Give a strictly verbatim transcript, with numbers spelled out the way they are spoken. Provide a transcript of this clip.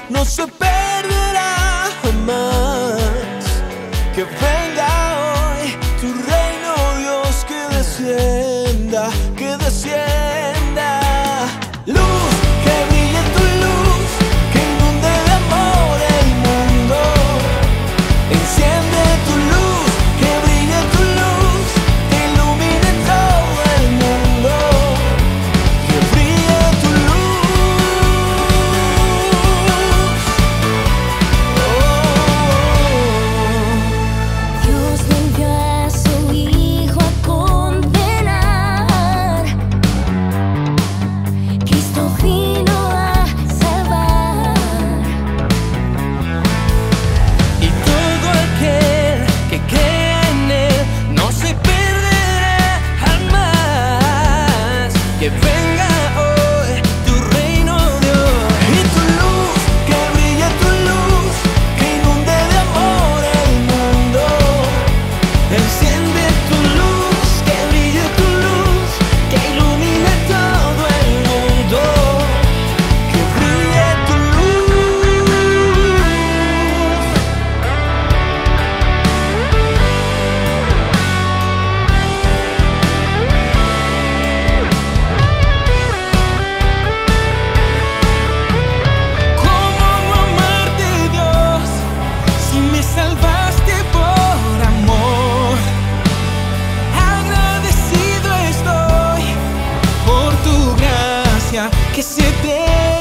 no se perderá jamás. Que venga hoy tu reino, Dios, que descienda, que descienda. Luz, que brille tu luz, que inunde de amor el mundo. Enciende tu luz, que brille tu luz, que ilumine todo el mundo. Que brille tu luz. Oh. Dios no envió a su Hijo a condenar. Cristo vino a salvar. Y todo aquel que cree en Él no se perderá jamás. Que venga hoy tu reino, Dios. Y tu luz, que brille tu luz, que inunde de amor el mundo. Enciende tu luz, que brille tu luz, que ilumine todo el mundo. Que brille tu luz. ¿Cómo no amarte, Dios, si me salvaste por amor? Agradecido estoy por tu gracia que se te